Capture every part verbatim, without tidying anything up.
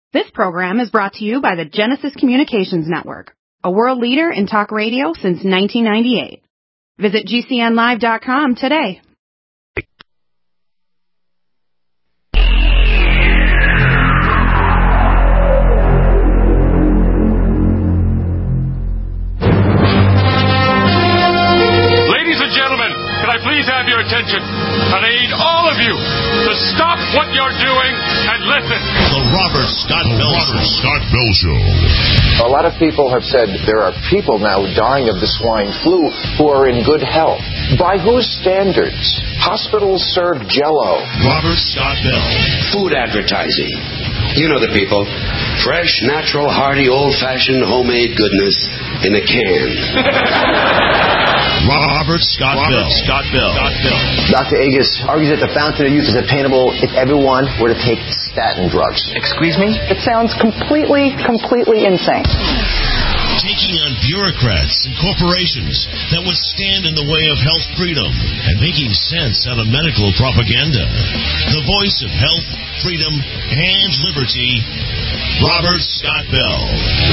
This program is brought to you by the Genesis Communications Network, a world leader in talk radio since nineteen ninety-eight. Visit G C N live dot com today. Ladies and gentlemen, can I please have your attention? And I need all of you to stop what you're doing and listen. The Robert Scott Bell Show. Scott Bell Show. A lot of people have said there are people now dying of the swine flu who are in good health. By whose standards? Hospitals serve Jell-O. Robert Scott Bell. Food advertising. You know the people. Fresh, natural, hearty, old-fashioned, homemade goodness in a can. Robert Scott Robert Bell. Scott Bell. Scott Bell. Doctor Agus argues that the fountain of youth is attainable if everyone were to take statin drugs. Excuse me? It sounds completely, completely insane. Taking on bureaucrats and corporations that would stand in the way of health freedom and making sense out of medical propaganda. The voice of health, freedom, and liberty, Robert Scott Bell.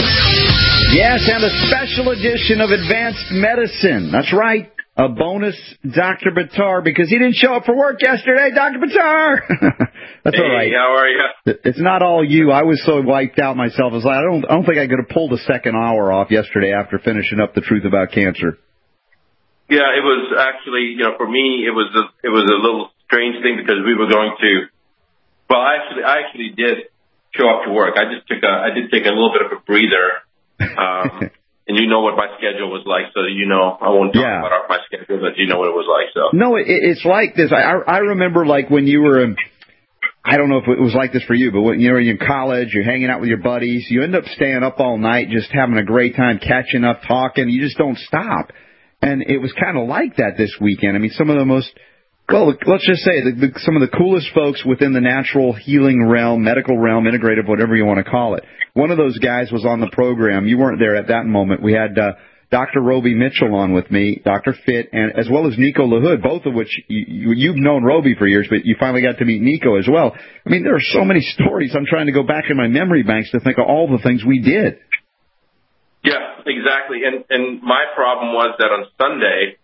Yes, and a special edition of Advanced Medicine. That's right. A bonus Doctor Buttar, because he didn't show up for work yesterday. Doctor Buttar! That's hey, all right. How are you? It's not all you. I was so wiped out myself. I was like, I don't, I don't think I could have pulled a second hour off yesterday after finishing up The Truth About Cancer. Yeah, it was actually, you know, for me, it was a, it was a little strange thing because we were going to. Well, I actually, I actually did show up to work. I just took a, I did take a little bit of a breather. Um, And you know what my schedule was like, so you know I won't talk yeah. about my schedule, but you know what it was like. So no, it, it's like this. I I remember like when you were in, I don't know if it was like this for you, but when you were in college, you're hanging out with your buddies, you end up staying up all night, just having a great time, catching up, talking. You just don't stop, and it was kind of like that this weekend. I mean, some of the most well, let's just say the, the, some of the coolest folks within the natural healing realm, medical realm, integrative, whatever you want to call it. One of those guys was on the program. You weren't there at that moment. We had uh, Doctor Roby Mitchell on with me, Doctor Fitt, and as well as Nico LaHood, both of which you, you've known Roby for years, but you finally got to meet Nico as well. I mean, there are so many stories. I'm trying to go back in my memory banks to think of all the things we did. Yeah, exactly. And and my problem was that on Sunday,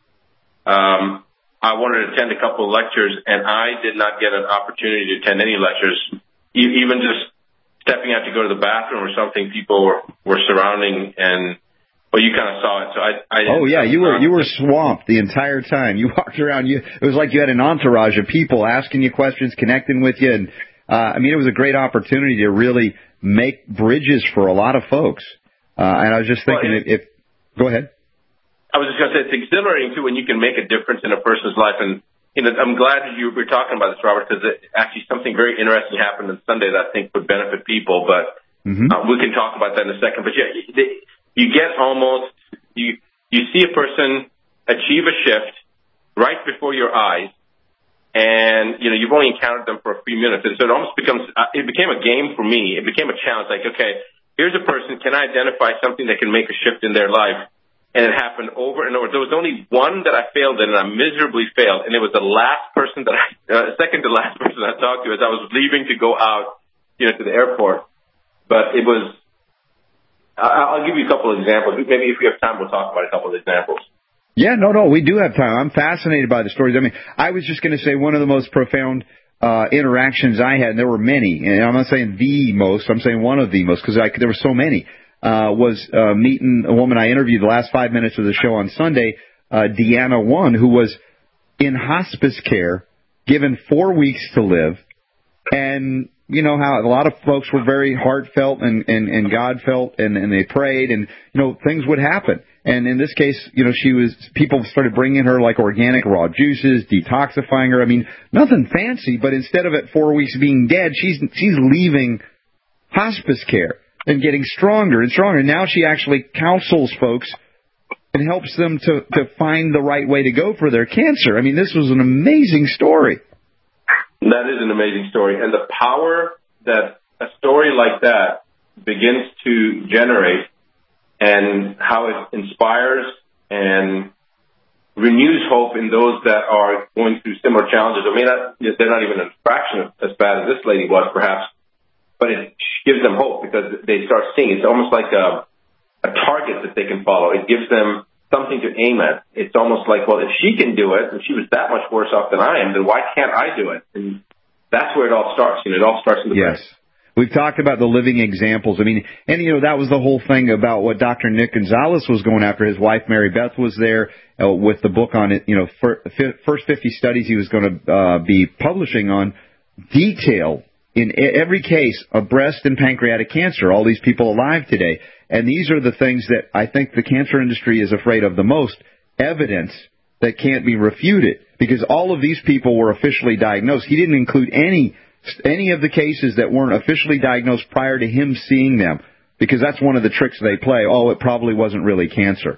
um, I wanted to attend a couple of lectures, and I did not get an opportunity to attend any lectures, e- even just stepping out to go to the bathroom or something. People were, were surrounding, and well, you kind of saw it. So I, I oh yeah, you were you were swamped the entire time. You walked around. You it was like you had an entourage of people asking you questions, connecting with you, and uh, I mean, it was a great opportunity to really make bridges for a lot of folks. Uh, and I was just thinking, well, if, if go ahead. I was just going to say it's exhilarating too when you can make a difference in a person's life. And you know, I'm glad that you were talking about this, Robert, because actually something very interesting happened on Sunday that I think would benefit people. But mm-hmm. uh, we can talk about that in a second. But yeah, they, you get almost you you see a person achieve a shift right before your eyes, and you know you've only encountered them for a few minutes, and so it almost becomes uh, it became a game for me. It became a challenge. Like, okay, here's a person. Can I identify something that can make a shift in their life? And it happened over and over. There was only one that I failed in, and I miserably failed. And it was the last person that I, uh, second to last person I talked to as I was leaving to go out, you know, to the airport. But it was, I, I'll give you a couple of examples. Maybe if we have time, we'll talk about a couple of examples. Yeah, no, no, we do have time. I'm fascinated by the stories. I mean, I was just going to say one of the most profound uh, interactions I had, and there were many, and I'm not saying the most, I'm saying one of the most, because there were so many. Uh, was uh, meeting a woman I interviewed the last five minutes of the show on Sunday, uh, Deanna One, who was in hospice care, given four weeks to live. And you know how a lot of folks were very heartfelt and, and, and God felt and, and they prayed and, you know, things would happen. And in this case, you know, she was, people started bringing her like organic raw juices, detoxifying her. I mean, nothing fancy, but instead of at four weeks being dead, she's, she's leaving hospice care and getting stronger and stronger. Now she actually counsels folks and helps them to, to find the right way to go for their cancer. I mean, this was an amazing story. That is an amazing story. And the power that a story like that begins to generate and how it inspires and renews hope in those that are going through similar challenges. I mean, they're not even a fraction of as bad as this lady was, perhaps, but it gives them hope because they start seeing. It's almost like a, a target that they can follow. It gives them something to aim at. It's almost like, well, if she can do it, and she was that much worse off than I am, then why can't I do it? And that's where it all starts. You know, it all starts in the yes. brain. We've talked about the living examples. I mean, and, you know, that was the whole thing about what Doctor Nick Gonzalez was going after. His wife, Mary Beth, was there uh, with the book on it, you know, for, first fifty studies he was going to uh, be publishing on detail in every case of breast and pancreatic cancer, all these people alive today. And these are the things that I think the cancer industry is afraid of the most, evidence that can't be refuted, because all of these people were officially diagnosed. He didn't include any any of the cases that weren't officially diagnosed prior to him seeing them, because that's one of the tricks they play. Oh, it probably wasn't really cancer.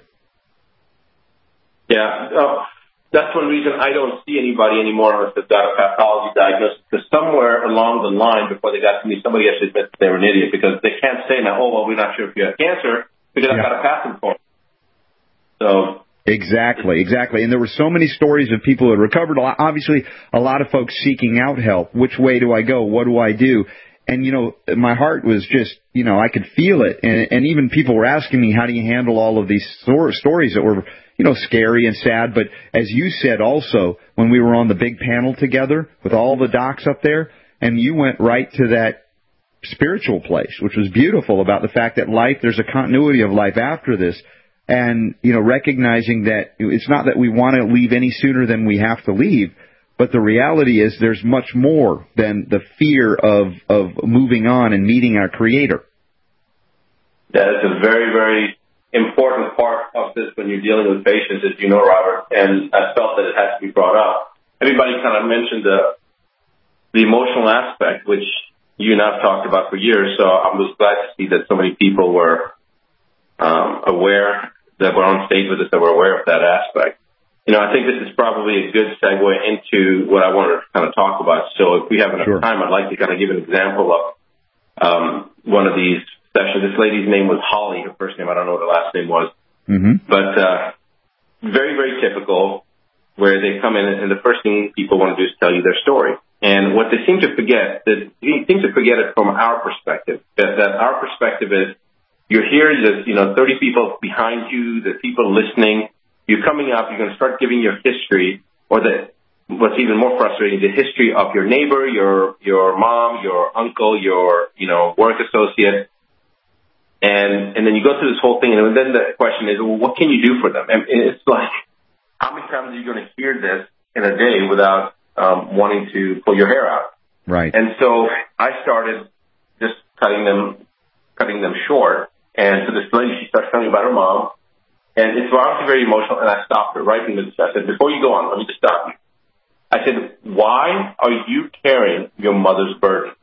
Yeah, uh, that's one reason I don't see anybody anymore unless they've got a pathology diagnosis, because somewhere along the line before they got to me, somebody actually admits they were an idiot, because they can't say now, oh, well, we're not sure if you have cancer, because yeah. I've got a passing form. So... Exactly, exactly. And there were so many stories of people who had recovered. Obviously, a lot of folks seeking out help. Which way do I go? What do I do? And, you know, my heart was just, you know, I could feel it. And, and even people were asking me, how do you handle all of these stories that were, you know, scary and sad? But as you said also, when we were on the big panel together with all the docs up there, and you went right to that spiritual place, which was beautiful, about the fact that life, there's a continuity of life after this. And, you know, recognizing that it's not that we want to leave any sooner than we have to leave, but the reality is there's much more than the fear of, of moving on and meeting our Creator. That is a very, very important part of this when you're dealing with patients, as you know, Robert, and I felt that it has to be brought up. Everybody kind of mentioned the, the emotional aspect, which you and I have talked about for years, so I was glad to see that so many people were um, aware, that were on stage with us, that were aware of that aspect. You know, I think this is probably a good segue into what I wanted to kind of talk about. So if we have enough sure. time, I'd like to kind of give an example of um, one of these sessions. This lady's name was Holly. Her first name, I don't know what her last name was. Mm-hmm. But uh, very, very typical, where they come in and the first thing people want to do is tell you their story. And what they seem to forget, that they seem to forget it from our perspective, that, that our perspective is, you're here, there's, you know, thirty people behind you, there's people listening. You're coming up, you're going to start giving your history, or the, what's even more frustrating, the history of your neighbor, your, your mom, your uncle, your, you know, work associate. And, and then you go through this whole thing, and then the question is, well, what can you do for them? And it's like, how many times are you going to hear this in a day without um, wanting to pull your hair out? Right. And so I started just cutting them, cutting them short. And so this lady, she starts telling me about her mom, and it's obviously very emotional, and I stopped her right in the I said, before you go on, let me just stop you. I said, why are you carrying your mother's burden?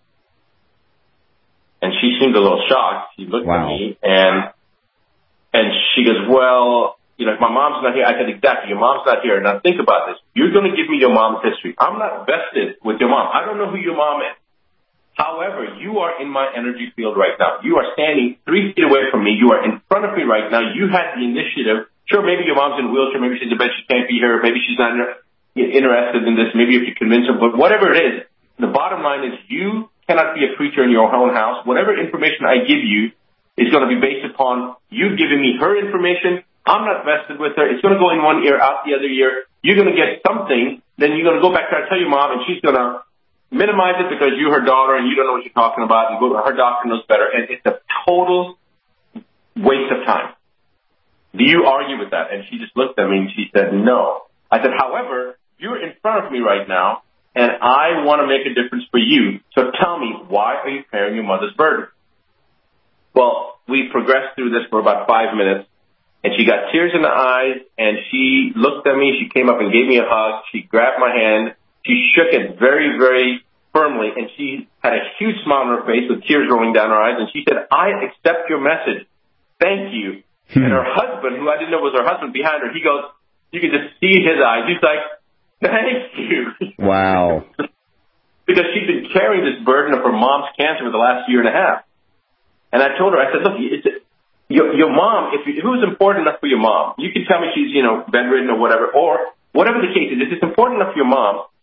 And she seemed a little shocked. She looked wow. at me, and and she goes, well, you know, if my mom's not here. I said, exactly, your mom's not here. Now think about this. You're going to give me your mom's history. I'm not vested with your mom. I don't know who your mom is. However, you are in my energy field right now. You are standing three feet away from me. You are in front of me right now. You had the initiative. Sure, maybe your mom's in a wheelchair. Maybe she's in bed. She can't be here. Maybe she's not interested in this. Maybe if you convince her. But whatever it is, the bottom line is you cannot be a preacher in your own house. Whatever information I give you is going to be based upon you giving me her information. I'm not vested with her. It's going to go in one ear, out the other ear. You're going to get something. Then you're going to go back to her, tell your mom, and she's going to minimize it because you're her daughter and you don't know what you're talking about, and her doctor knows better, and it's a total waste of time. Do you argue with that? And she just looked at me and she said, no. I said, however, you're in front of me right now, and I want to make a difference for you. So tell me, why are you carrying your mother's burden? Well, we progressed through this for about five minutes, and she got tears in the eyes, and she looked at me, she came up and gave me a hug, she grabbed my hand, she shook it very, very firmly, and she had a huge smile on her face with tears rolling down her eyes, and she said, I accept your message. Thank you. Hmm. And her husband, who I didn't know was her husband behind her, he goes, you can just see his eyes. He's like, thank you. Wow. Because she's been carrying this burden of her mom's cancer for the last year and a half. And I told her, I said, look, it's, your, your mom, if, if it was important enough for your mom, you can tell me she's, you know, bedridden or whatever, or whatever the case is, if it's important enough for your mom,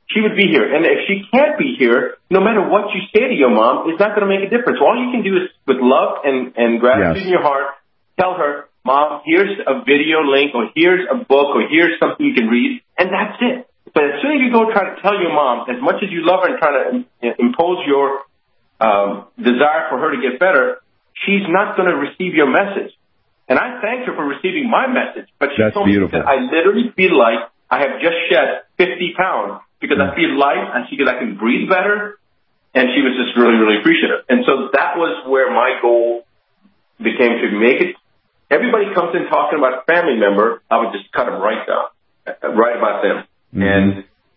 she would be here. And if she can't be here, no matter what you say to your mom, it's not going to make a difference. All you can do is, with love and, and gratitude yes. in your heart, tell her, Mom, here's a video link, or here's a book, or here's something you can read, and that's it. But as soon as you go try to tell your mom, as much as you love her and try to impose your um, desire for her to get better, she's not going to receive your message. And I thanked her for receiving my message, but she That's told beautiful. me that I literally feel like I have just shed fifty pounds because I feel light, and she goes, I can breathe better, and she was just really, really appreciative. And so that was where my goal became, to make it. Everybody comes in talking about a family member, I would just cut them right down, right about them. Mm-hmm. And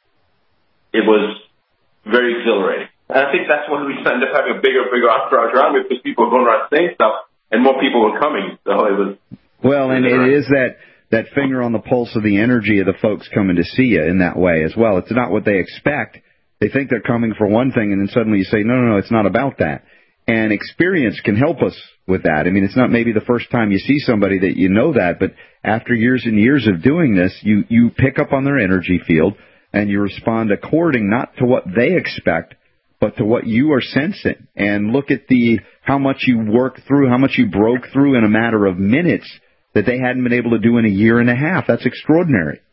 it was very exhilarating. And I think that's when we ended up having a bigger, bigger entourage around me, because people were going around saying stuff, and more people were coming. So it was. Well, and it is that, that finger on the pulse of the energy of the folks coming to see you in that way as well. It's not what they expect. They think they're coming for one thing, and then suddenly you say, no, no, no, it's not about that. And experience can help us with that. I mean, it's not maybe the first time you see somebody that you know that, but after years and years of doing this, you, you pick up on their energy field, and you respond according not to what they expect, but to what you are sensing. And look at the how much you worked through, how much you broke through in a matter of minutes that they hadn't been able to do in a year and a half. That's extraordinary.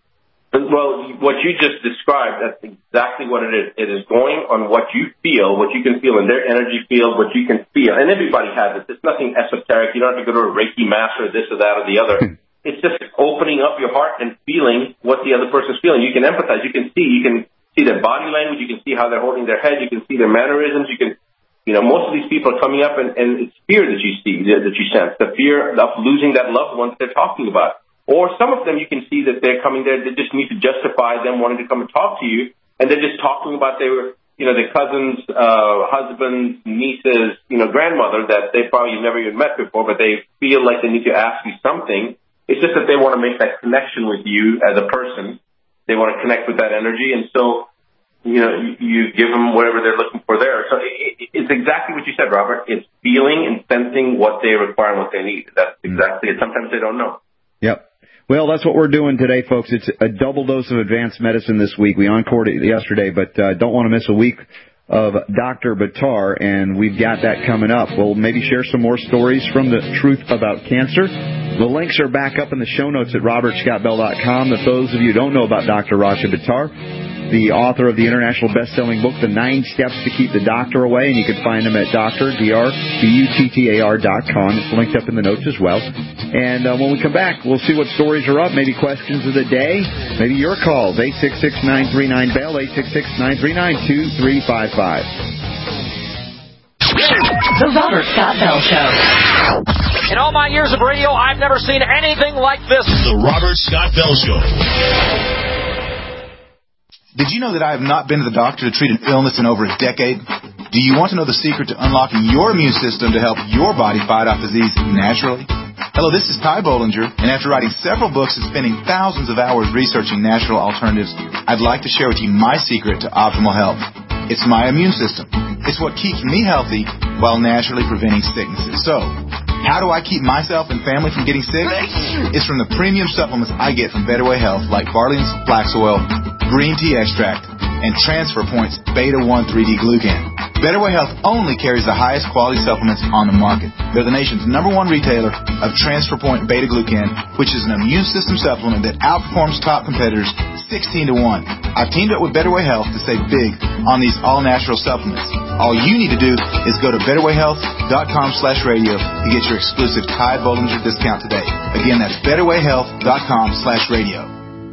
Well, what you just described, that's exactly what it is. It is going on what you feel, what you can feel in their energy field, what you can feel. And everybody has it. It's nothing esoteric. You don't have to go to a Reiki master, this or that or the other. It's just opening up your heart and feeling what the other person's feeling. You can empathize. You can see. You can see their body language. You can see how they're holding their head. You can see their mannerisms. You can, you know, most of these people are coming up, and, and it's fear that you see, that you sense, the fear of losing that loved one that they're talking about. Or some of them you can see that they're coming there, they just need to justify them wanting to come and talk to you, and they're just talking about their, you know, their cousins, uh, husbands, nieces, you know, grandmother that they probably never even met before, but they feel like they need to ask you something. It's just that they want to make that connection with you as a person. They want to connect with that energy, and so, you know, you, you give them whatever they're looking for there. So it, it's exactly what you said, Robert. It's feeling and sensing what they require and what they need. That's exactly it. Sometimes they don't know. Yep. Well, that's what we're doing today, folks. It's a double dose of advanced medicine this week. We encored it yesterday, but uh, don't want to miss a week of Doctor Buttar, and we've got that coming up. We'll maybe share some more stories from the truth about cancer. The links are back up in the show notes at robert scott bell dot com. If those of you who don't know about Doctor Rasha Buttar, the author of the international best-selling book, The Nine Steps to Keep the Doctor Away, and you can find him at Doctor B R B U T T A R dot com. It's linked up in the notes as well. And uh, when we come back, we'll see what stories are up, maybe questions of the day, maybe your calls, eight six six, nine three nine, B E L L, eight six six, nine three nine, two three five five. The Robert Scott Bell Show. In all my years of radio, I've never seen anything like this. The Robert Scott Bell Show. Did you know that I have not been to the doctor to treat an illness in over a decade? Do you want to know the secret to unlocking your immune system to help your body fight off disease naturally? Hello, this is Ty Bollinger, and after writing several books and spending thousands of hours researching natural alternatives, I'd like to share with you my secret to optimal health. It's my immune system. It's what keeps me healthy while naturally preventing sicknesses. So, how do I keep myself and family from getting sick? It's from the premium supplements I get from Better Way Health, like Barley's Flax Oil, Green Tea Extract, and Transfer Point's Beta one three D Glucan. Better Way Health only carries the highest quality supplements on the market. They're the nation's number one retailer of Transfer Point Beta Glucan, which is an immune system supplement that outperforms top competitors sixteen to one. I've teamed up with Better Way Health to save big on these all-natural supplements. All you need to do is go to better way health dot com slash radio to get your exclusive Ty Bollinger discount today. Again, that's better way health dot com slash radio.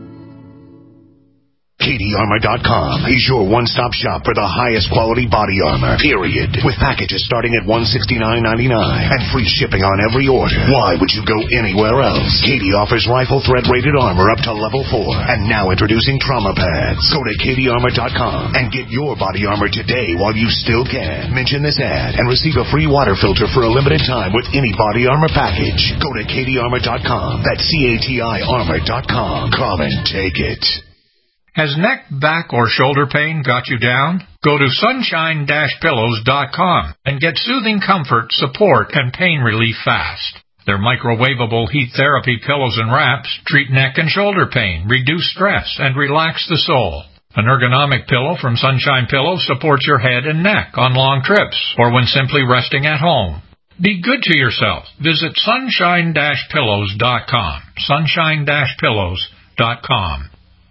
Katie Armor dot com is your one-stop shop for the highest quality body armor, period. With packages starting at one hundred sixty-nine ninety-nine and free shipping on every order. Why would you go anywhere else? Katie offers rifle thread-rated armor up to level four. And now introducing trauma pads. Go to Katie Armor dot com and get your body armor today while you still can. Mention this ad and receive a free water filter for a limited time with any body armor package. Go to Katie Armor dot com. That's C A T I Armor dot com. Come and take it. Has neck, back, or shoulder pain got you down? Go to sunshine dash pillows dot com and get soothing comfort, support, and pain relief fast. Their microwavable heat therapy pillows and wraps treat neck and shoulder pain, reduce stress, and relax the soul. An ergonomic pillow from Sunshine Pillows supports your head and neck on long trips or when simply resting at home. Be good to yourself. Visit sunshine dash pillows dot com. sunshine dash pillows dot com.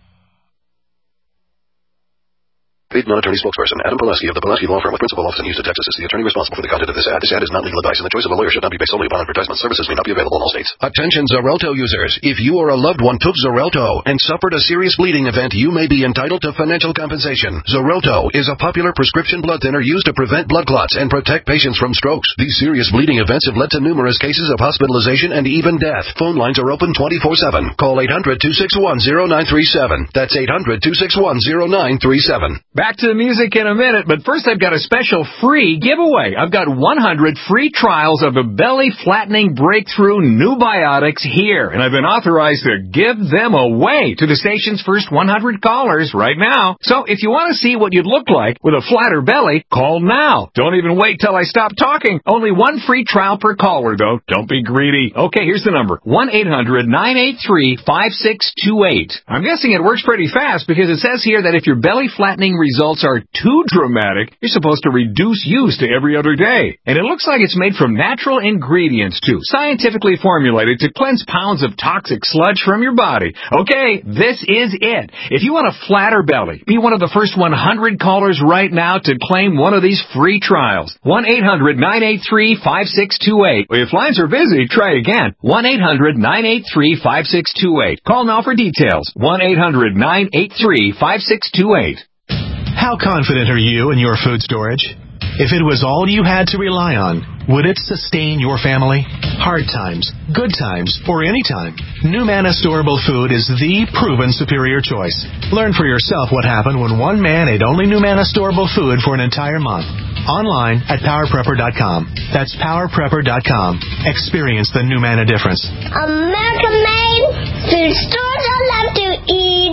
Paid non-attorney spokesperson Adam Pileski of the Pileski Law Firm with principal office in Houston, Texas is the attorney responsible for the content of this ad. This ad is not legal advice, and the choice of a lawyer should not be based solely upon advertisement. Services may not be available in all states. Attention Xarelto users. If you or a loved one took Xarelto and suffered a serious bleeding event, you may be entitled to financial compensation. Xarelto is a popular prescription blood thinner used to prevent blood clots and protect patients from strokes. These serious bleeding events have led to numerous cases of hospitalization and even death. Phone lines are open twenty-four seven. Call eight hundred, two six one, zero nine three seven. That's eight hundred, two six one, zero nine three seven. Back to the music in a minute, but first I've got a special free giveaway. I've got one hundred free trials of the belly flattening breakthrough New Biotics here, and I've been authorized to give them away to the station's first one hundred callers right now. So if you want to see what you'd look like with a flatter belly, call now. Don't even wait till I stop talking. Only one free trial per caller, though. Don't be greedy. Okay, here's the number. one eight hundred, nine eight three, five six two eight. I'm guessing it works pretty fast because it says here that if your belly flattening results are too dramatic, you're supposed to reduce use to every other day. And it looks like it's made from natural ingredients, too, scientifically formulated to cleanse pounds of toxic sludge from your body. Okay, this is it. If you want a flatter belly, be one of the first one hundred callers right now to claim one of these free trials. one eight hundred, nine eight three, five six two eight. If lines are busy, try again. one eight hundred, nine eight three, five six two eight. Call now for details. one eight hundred, nine eight three, five six two eight. How confident are you in your food storage? If it was all you had to rely on, would it sustain your family? Hard times, good times, or any time, NuManna Storable Food is the proven superior choice. Learn for yourself what happened when one man ate only NuManna Storable Food for an entire month. Online at power prepper dot com. That's power prepper dot com. Experience the NuManna difference. American made food stores I love to eat.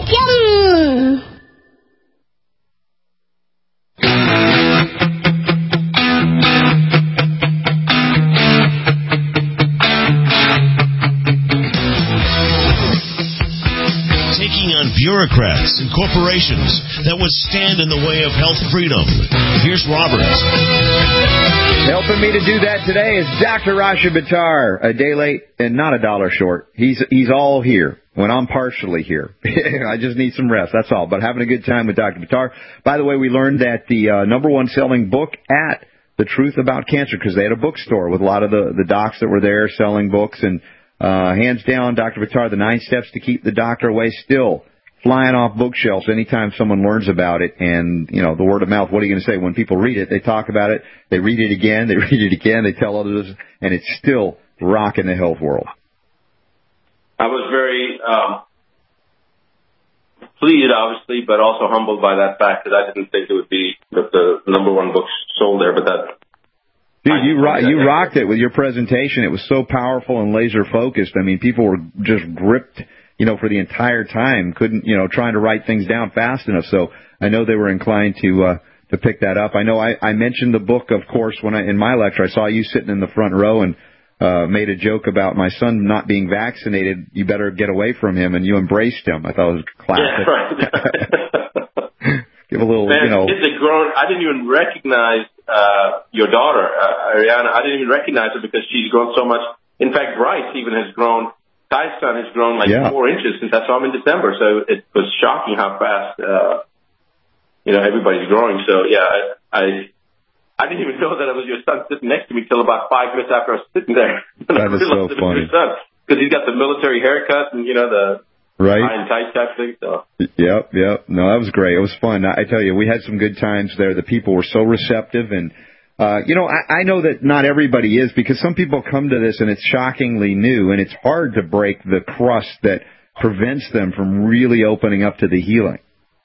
Yum! Taking on bureaucrats and corporations that would stand in the way of health freedom. Here's Robert. Helping me to do that today is Doctor Rasha Buttar. A day late and not a dollar short. He's he's all here when I'm partially here. I just need some rest, that's all. But having a good time with Doctor Buttar. By the way, we learned that the uh, number one selling book at The Truth About Cancer, because they had a bookstore with a lot of the, the docs that were there selling books. And uh, hands down, Doctor Buttar, the nine steps to keep the doctor away, still flying off bookshelves anytime someone learns about it. And, you know, the word of mouth, what are you going to say? When people read it, they talk about it, they read it again, they read it again, they tell others, and it's still rocking the health world. I was very um, pleased, obviously, but also humbled by that fact, because I didn't think it would be the, the number one book sold there. But that, dude, you ro- you rocked it with your presentation. It was so powerful and laser focused. I mean, people were just gripped, you know, for the entire time. Couldn't, you know, trying to write things down fast enough. So I know they were inclined to uh, to pick that up. I know I, I mentioned the book, of course, when I in my lecture. I saw you sitting in the front row and Uh, made a joke about my son not being vaccinated. You better get away from him, and you embraced him. I thought it was classic. Yeah, right. Give a little, Man, you know. Kids are grown. I didn't even recognize uh, your daughter, uh, Ariana. I didn't even recognize her because she's grown so much. In fact, Bryce even has grown. Ty's son has grown like yeah. four inches since I saw him in December. So it was shocking how fast, uh, you know, everybody's growing. So yeah, I. I I didn't even know that it was your son sitting next to me till about five minutes after I was sitting there. That is so funny. Because he's got the military haircut and, you know, the right. tie and tight type thing. So. Yep, yep. No, that was great. It was fun. I tell you, we had some good times there. The people were so receptive. And, uh, you know, I, I know that not everybody is, because some people come to this and it's shockingly new, and it's hard to break the crust that prevents them from really opening up to the healing.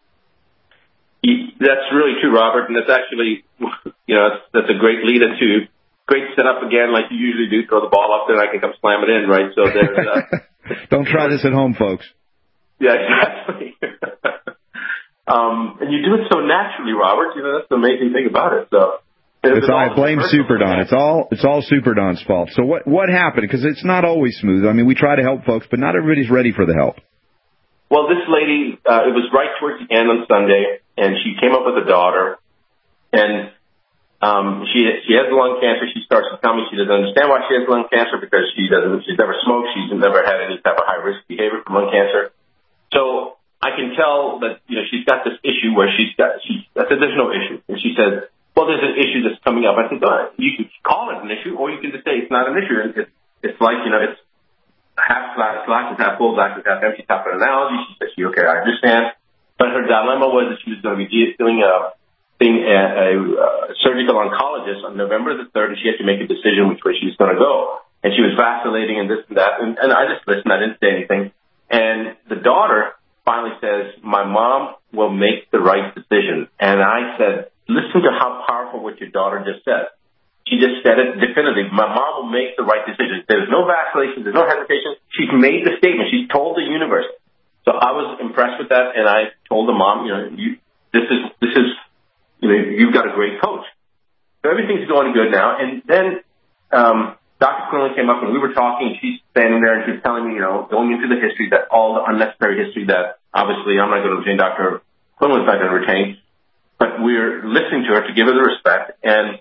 That's really true, Robert, and that's actually, you know, that's, that's a great lead into great setup again, like you usually do. Throw the ball up there, and I can come slam it in, right? So there's. Uh, Don't try this at home, folks. Yeah, exactly. um, and you do it so naturally, Robert. You know, that's the amazing thing about it. So. It's all, I blame Superdon. It's all it's all Superdon's fault. So what what happened? Because it's not always smooth. I mean, we try to help folks, but not everybody's ready for the help. Well, this lady, uh, it was right towards the end on Sunday, and she came up with a daughter, and um, she she has lung cancer. She starts to tell me she doesn't understand why she has lung cancer because she doesn't. She's never smoked. She's never had any type of high risk behavior from lung cancer. So I can tell that you know she's got this issue where she's got. She I said there's no issue, and she says, well, there's an issue that's coming up. I said, oh, you can call it an issue, or you can just say it's not an issue. It's it's like you know it's. half glass, glass is half full, glass is half empty type of analogy. She said, she, okay, I understand. But her dilemma was that she was going to be doing a thing, a, a, a surgical oncologist on November the third, and she had to make a decision which way she was going to go. And she was vacillating and this and that. And, and I just listened. I didn't say anything. And the daughter finally says, my mom will make the right decision. And I said, listen to how powerful what your daughter just said. She just said it definitively. My mom will make the right decision. There's no vacillation. There's no hesitation. She's made the statement. She's told the universe. So I was impressed with that, and I told the mom, you know, you, this is, this is, you know, you've got a great coach. So everything's going good now. And then um, Doctor Quinlan came up, and we were talking, and she's standing there, and she's telling me, you know, going into the history, that all the unnecessary history that obviously I'm not going to retain, Doctor Quinlan's not going to retain, but we're listening to her to give her the respect. And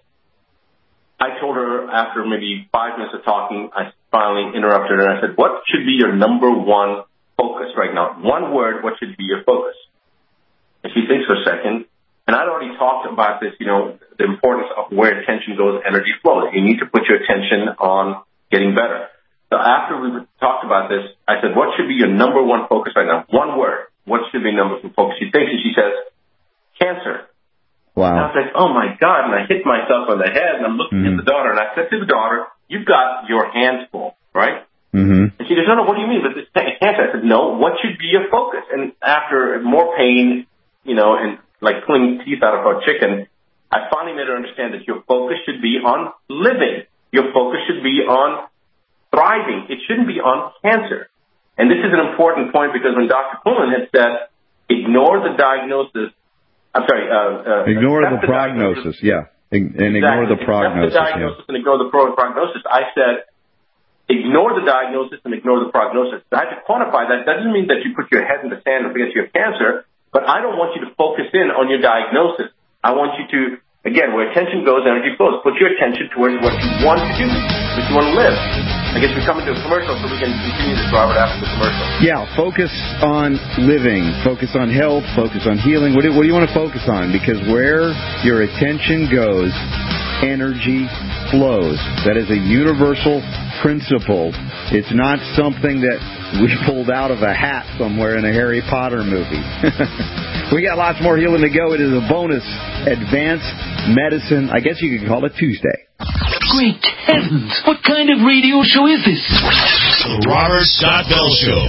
I told her after maybe five minutes of talking, I finally interrupted her and I said, what should be your number one focus right now? One word, what should be your focus? And she thinks for a second. And I'd already talked about this, you know, the importance of where attention goes, energy flows. You need to put your attention on getting better. So after we talked about this, I said, what should be your number one focus right now? One word. What should be number one focus? She thinks and she says, cancer. Wow. And I was like, oh, my God. And I hit myself on the head, and I'm looking mm-hmm. at the daughter. And I said to the daughter, you've got your hands full, right? Mm-hmm. And she goes, no, no, what do you mean? But this cancer. I said, no, what should be your focus? And after more pain, you know, and like pulling teeth out of a chicken, I finally made her understand that your focus should be on living. Your focus should be on thriving. It shouldn't be on cancer. And this is an important point because when Doctor Quinlan had said, ignore the diagnosis, I'm sorry. Uh, uh, ignore the, the prognosis, yeah. And exactly. Ignore the prognosis. Accept the diagnosis yeah. and ignore the prognosis. I said, ignore the diagnosis and ignore the prognosis. I had to quantify that. That doesn't mean that you put your head in the sand and forget you have cancer, but I don't want you to focus in on your diagnosis. I want you to, again, where attention goes, energy flows. Put your attention towards what you want to do, what you want to live. I guess we're coming to a commercial, so we can continue this, Robert, after the commercial. Yeah, focus on living, focus on health, focus on healing. What do, what do you want to focus on? Because where your attention goes, energy flows. That is a universal principle. It's not something that we pulled out of a hat somewhere in a Harry Potter movie. We got lots more healing to go. It is a bonus advanced medicine. I guess you could call it Tuesday. Great heavens! What kind of radio show is this? The Robert Scott Bell Show.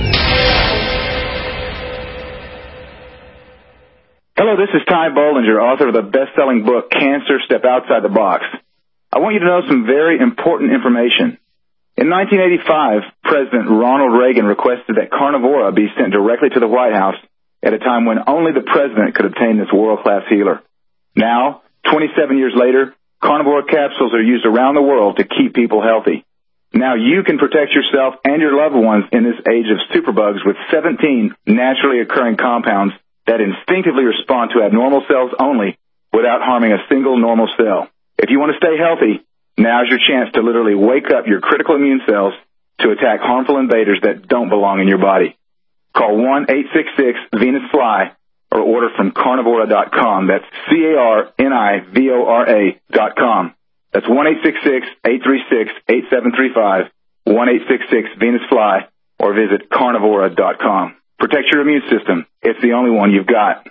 Hello, this is Ty Bollinger, author of the best-selling book, Cancer, Step Outside the Box. I want you to know some very important information. In nineteen eighty-five, President Ronald Reagan requested that Carnivora be sent directly to the White House at a time when only the president could obtain this world-class healer. Now, twenty-seven years later, Carnivora capsules are used around the world to keep people healthy. Now you can protect yourself and your loved ones in this age of superbugs with seventeen naturally occurring compounds that instinctively respond to abnormal cells only without harming a single normal cell. If you want to stay healthy, now's your chance to literally wake up your critical immune cells to attack harmful invaders that don't belong in your body. Call one eight six six Venus Fly or order from carnivora dot com. That's C A R N I V O R A dot com. That's one eight six six, eight three six, eight seven three five, one eight six six Venus Fly, or visit carnivora dot com. Protect your immune system. It's the only one you've got.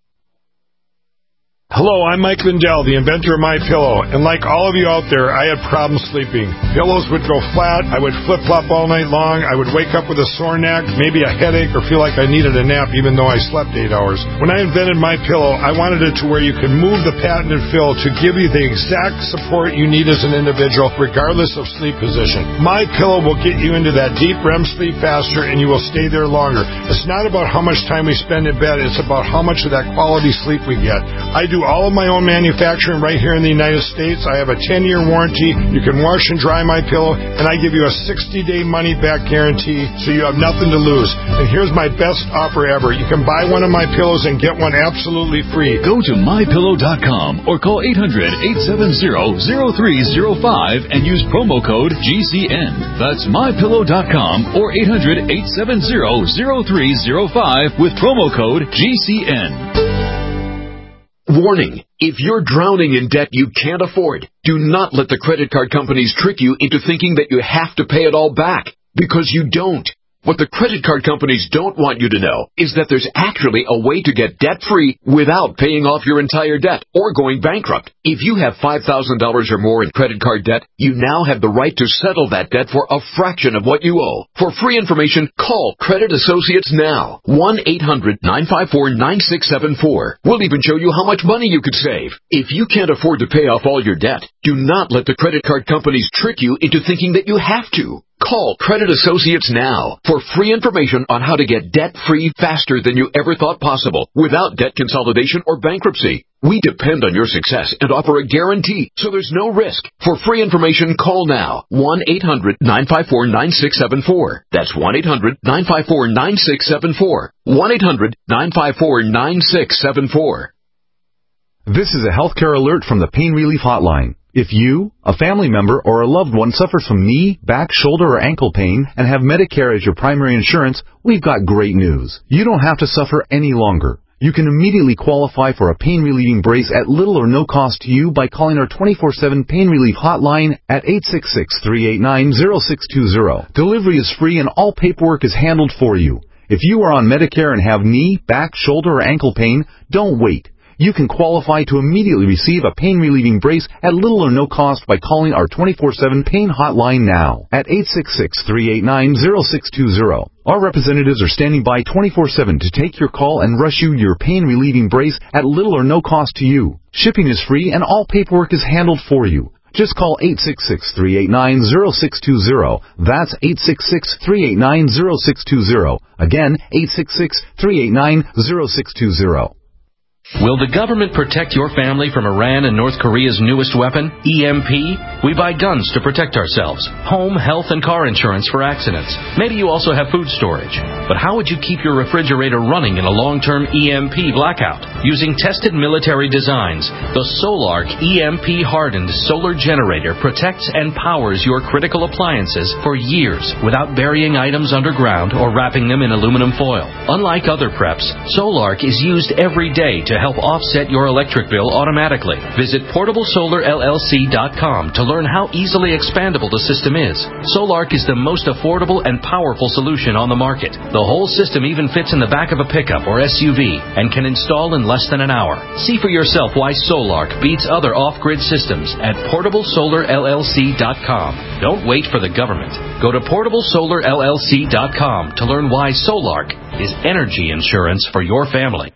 Hello, I'm Mike Lindell, the inventor of MyPillow, and like all of you out there, I had problems sleeping. Pillows would go flat, I would flip-flop all night long, I would wake up with a sore neck, maybe a headache, or feel like I needed a nap even though I slept eight hours. When I invented MyPillow, I wanted it to where you can move the patented fill to give you the exact support you need as an individual, regardless of sleep position. MyPillow will get you into that deep R E M sleep faster, and you will stay there longer. It's not about how much time we spend in bed, it's about how much of that quality sleep we get. I do do all of my own manufacturing right here in the United States. I have a ten-year warranty. You can wash and dry my pillow, and I give you a sixty-day money-back guarantee, so you have nothing to lose. And here's my best offer ever. You can buy one of my pillows and get one absolutely free. Go to my pillow dot com or call eight hundred, eight seven zero, zero three zero five and use promo code G C N. That's my pillow dot com or eight hundred, eight seven zero, zero three zero five with promo code G C N. Warning, if you're drowning in debt you can't afford, do not let the credit card companies trick you into thinking that you have to pay it all back, because you don't. What the credit card companies don't want you to know is that there's actually a way to get debt-free without paying off your entire debt or going bankrupt. If you have five thousand dollars or more in credit card debt, you now have the right to settle that debt for a fraction of what you owe. For free information, call Credit Associates now. one eight hundred, nine five four, nine six seven four. We'll even show you how much money you could save. If you can't afford to pay off all your debt, do not let the credit card companies trick you into thinking that you have to. Call Credit Associates now for free information on how to get debt-free faster than you ever thought possible without debt consolidation or bankruptcy. We depend on your success and offer a guarantee, so there's no risk. For free information, call now. one eight hundred, nine five four, nine six seven four. That's one eight hundred, nine five four, nine six seven four. one eight hundred, nine five four, nine six seven four. This is a healthcare alert from the Pain Relief Hotline. If you, a family member, or a loved one suffers from knee, back, shoulder, or ankle pain and have Medicare as your primary insurance, we've got great news. You don't have to suffer any longer. You can immediately qualify for a pain-relieving brace at little or no cost to you by calling our twenty-four seven Pain Relief Hotline at eight six six, three eight nine, zero six two zero. Delivery is free and all paperwork is handled for you. If you are on Medicare and have knee, back, shoulder, or ankle pain, don't wait. You can qualify to immediately receive a pain-relieving brace at little or no cost by calling our twenty-four seven Pain Hotline now at eight six six, three eight nine, zero six two zero. Our representatives are standing by twenty-four seven to take your call and rush you your pain-relieving brace at little or no cost to you. Shipping is free and all paperwork is handled for you. Just call eight six six, three eight nine, zero six two zero. That's eight six six, three eight nine, zero six two zero. Again, eight six six, three eight nine, zero six two zero. Will the government protect your family from Iran and North Korea's newest weapon, E M P? We buy guns to protect ourselves, home, health, and car insurance for accidents. Maybe you also have food storage. But how would you keep your refrigerator running in a long-term E M P blackout? Using tested military designs, the Solark E M P-hardened solar generator protects and powers your critical appliances for years without burying items underground or wrapping them in aluminum foil. Unlike other preps, Solark is used every day to help offset your electric bill automatically. Visit portable solar L L C dot com to learn how easily expandable the system is. Solark is the most affordable and powerful solution on the market. The whole system even fits in the back of a pickup or S U V and can install in less than an hour. See for yourself why Solark beats other off-grid systems at portable solar L L C dot com. Don't wait for the government. Go to portable solar L L C dot com to learn why Solark is energy insurance for your family.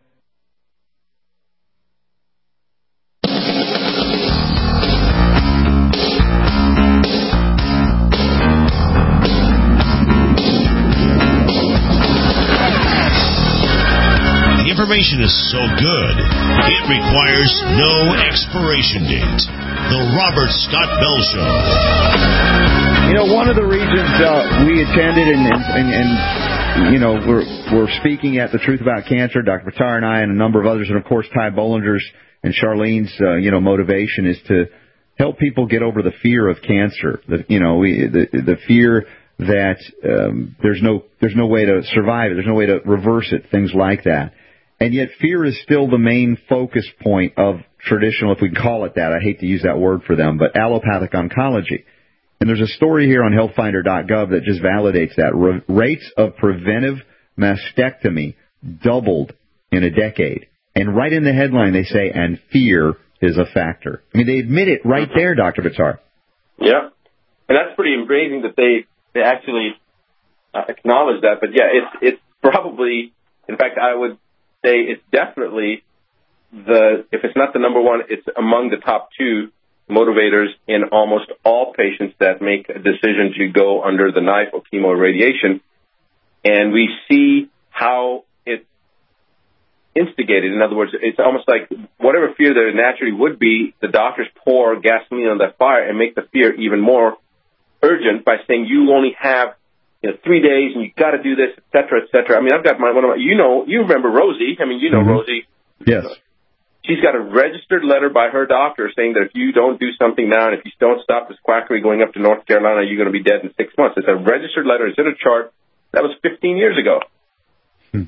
Information is so good, it requires no expiration date. The Robert Scott Bell Show. You know, one of the regions uh, we attended, and, and, and you know, we're we're speaking at the Truth About Cancer, Doctor Buttar and I, and a number of others, and of course Ty Bollinger's and Charlene's, uh, you know, motivation is to help people get over the fear of cancer. The, you know, we, the the fear that um, there's no there's no way to survive it, there's no way to reverse it, things like that. And yet fear is still the main focus point of traditional, if we can call it that, I hate to use that word for them, but allopathic oncology. And there's a story here on health finder dot gov that just validates that. R- rates of preventive mastectomy doubled in a decade. And right in the headline they say, and fear is a factor. I mean, they admit it right there, Doctor Buttar. Yeah. And that's pretty amazing that they, they actually uh, acknowledge that. But, yeah, it's, it's probably, in fact, I would say it's definitely the, if it's not the number one, it's among the top two motivators in almost all patients that make a decision to go under the knife of chemo radiation. And we see how it instigated. In other words, it's almost like whatever fear there naturally would be, the doctors pour gasoline on that fire and make the fear even more urgent by saying you only have, you know, three days and you got to do this, et cetera, et cetera. I mean, I've got my one of my, you know, you remember Rosie. I mean, you know mm-hmm. Rosie. Yes. She's got a registered letter by her doctor saying that if you don't do something now and if you don't stop this quackery going up to North Carolina, you're going to be dead in six months. It's a registered letter. It's in a chart. That was fifteen years ago. Hmm.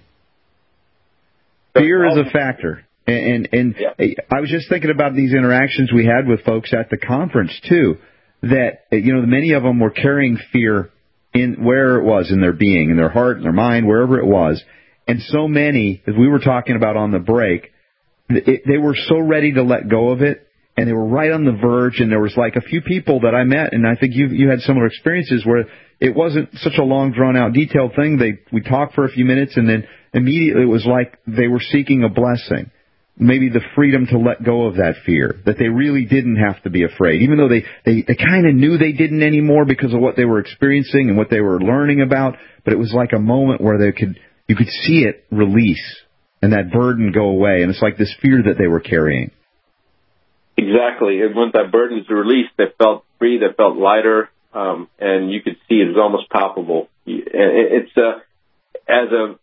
Fear is a factor. And, and, and yeah. I was just thinking about these interactions we had with folks at the conference, too, that, you know, many of them were carrying fear in where it was in their being, in their heart, in their mind, wherever it was. And so many, as we were talking about on the break, It, they were so ready to let go of it, and they were right on the verge, and there was like a few people that I met, and I think you you had similar experiences where it wasn't such a long, drawn-out, detailed thing. They We talked for a few minutes, and then immediately it was like they were seeking a blessing, maybe the freedom to let go of that fear, that they really didn't have to be afraid, even though they, they, they kind of knew they didn't anymore because of what they were experiencing and what they were learning about, but it was like a moment where they could you could see it release and that burden go away, and it's like this fear that they were carrying. Exactly. And once that burden is released, they felt free, they felt lighter, um, and you could see it was almost palpable. It's uh, as a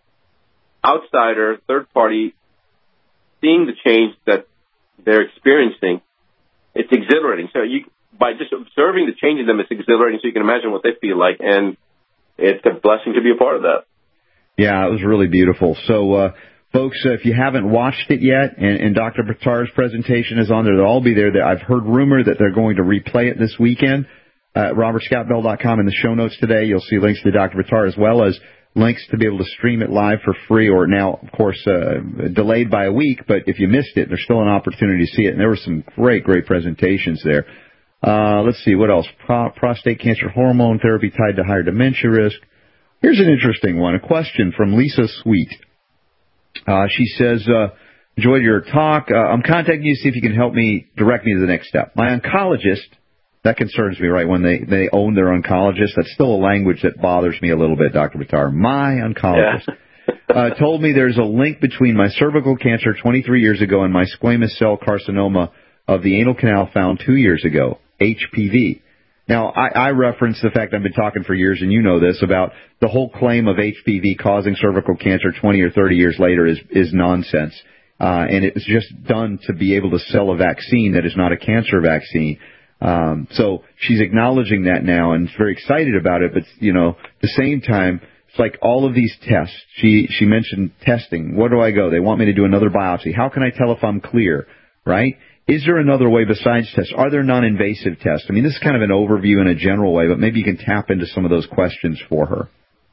outsider, third party, seeing the change that they're experiencing, it's exhilarating. So you, by just observing the change in them, it's exhilarating. So you can imagine what they feel like, and it's a blessing to be a part of that. Yeah, it was really beautiful. So, uh, folks, uh, if you haven't watched it yet, and, and Doctor Buttar's presentation is on there, they'll all be there. I've heard rumor that they're going to replay it this weekend at robert scott bell dot com. In the show notes today, you'll see links to Doctor Buttar as well as links to be able to stream it live for free, or now, of course, uh, delayed by a week. But if you missed it, there's still an opportunity to see it. And there were some great, great presentations there. Uh, let's see, what else? Pro- prostate cancer hormone therapy tied to higher dementia risk. Here's an interesting one, a question from Lisa Sweet. Uh, she says, uh, enjoyed your talk. Uh, I'm contacting you to see if you can help me, direct me to the next step. My oncologist, that concerns me, right, when they, they own their oncologist. That's still a language that bothers me a little bit, Doctor Buttar. My oncologist yeah. uh, told me there's a link between my cervical cancer twenty-three years ago and my squamous cell carcinoma of the anal canal found two years ago, H P V. Now, I, I reference the fact I've been talking for years, and you know this, about the whole claim of H P V causing cervical cancer twenty or thirty years later is, is nonsense. Uh, and it was just done to be able to sell a vaccine that is not a cancer vaccine. Um, so she's acknowledging that now and is very excited about it. But, you know, at the same time, it's like all of these tests. She, she mentioned testing. Where do I go? They want me to do another biopsy. How can I tell if I'm clear, right? Is there another way besides tests? Are there non-invasive tests? I mean, this is kind of an overview in a general way, but maybe you can tap into some of those questions for her.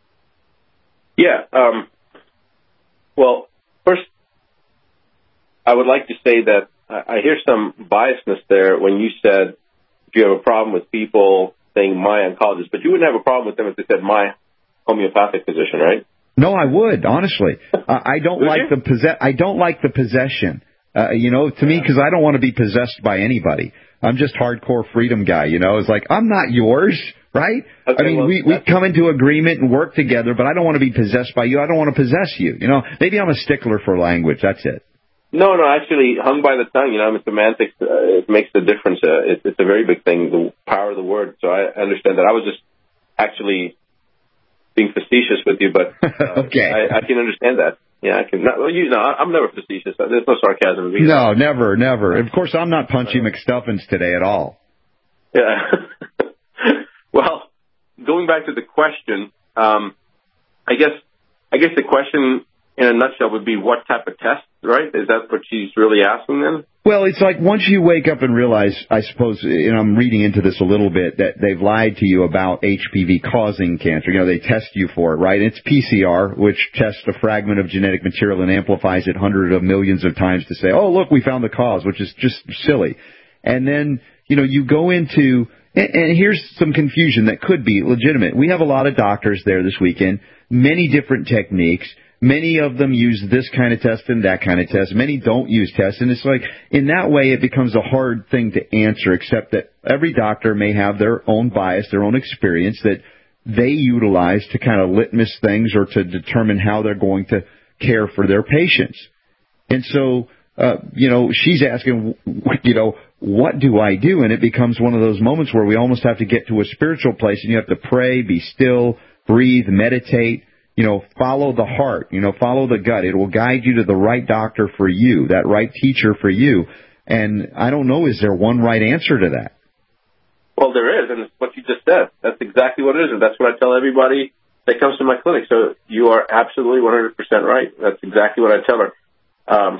Yeah. Um, well, first, I would like to say that I hear some biasness there when you said if you have a problem with people saying my oncologist, but you wouldn't have a problem with them if they said my homeopathic physician, right? No, I would, honestly. uh, I don't would like you? the possess. I don't like the possession. Uh, you know, to me, because I don't want to be possessed by anybody. I'm just hardcore freedom guy, you know. It's like, I'm not yours, right? Okay, I mean, well, we, we come into agreement and work together, but I don't want to be possessed by you. I don't want to possess you, you know. Maybe I'm a stickler for language. That's it. No, no, actually, hung by the tongue, you know, I mean, semantics, uh, it makes a difference. Uh, it, it's a very big thing, the power of the word. So I understand that. I was just actually being facetious with you, but uh, okay. I, I can understand that. Yeah, I can. Not, well, you know, I'm never facetious. There's no sarcasm. Either. No, never, never. Of course, I'm not Punchy McStuffins today at all. Yeah. Well, going back to the question, um, I guess, I guess the question in a nutshell would be what type of test, right? Is that what she's really asking then? Well, it's like once you wake up and realize, I suppose, and I'm reading into this a little bit, that they've lied to you about H P V causing cancer. You know, they test you for it, right? It's P C R, which tests a fragment of genetic material and amplifies it hundreds of millions of times to say, oh, look, we found the cause, which is just silly. And then, you know, you go into, and, and here's some confusion that could be legitimate. We have a lot of doctors there this weekend, many different techniques. Many of them use this kind of test and that kind of test. Many don't use tests. And it's like, in that way, it becomes a hard thing to answer, except that every doctor may have their own bias, their own experience that they utilize to kind of litmus things or to determine how they're going to care for their patients. And so, uh, you know, she's asking, you know, what do I do? And it becomes one of those moments where we almost have to get to a spiritual place, and you have to pray, be still, breathe, meditate, you know, follow the heart, you know, follow the gut. It will guide you to the right doctor for you, that right teacher for you. And I don't know, is there one right answer to that? Well, there is, and it's what you just said. That's exactly what it is, and that's what I tell everybody that comes to my clinic. So you are absolutely one hundred percent right. That's exactly what I tell her. Um,